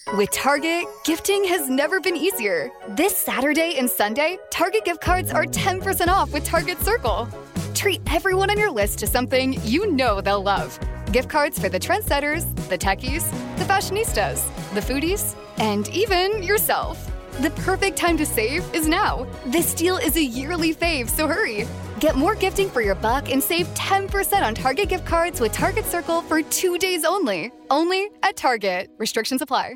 With Target, gifting has never been easier. This Saturday and Sunday, Target gift cards are 10% off with Target Circle. Treat everyone on your list to something you know they'll love. Gift cards for the trendsetters, the techies, the fashionistas, the foodies, and even yourself. The perfect time to save is now. This deal is a yearly fave, so hurry. Get more gifting for your buck and save 10% on Target gift cards with Target Circle for 2 days only. Only at Target. Restrictions apply.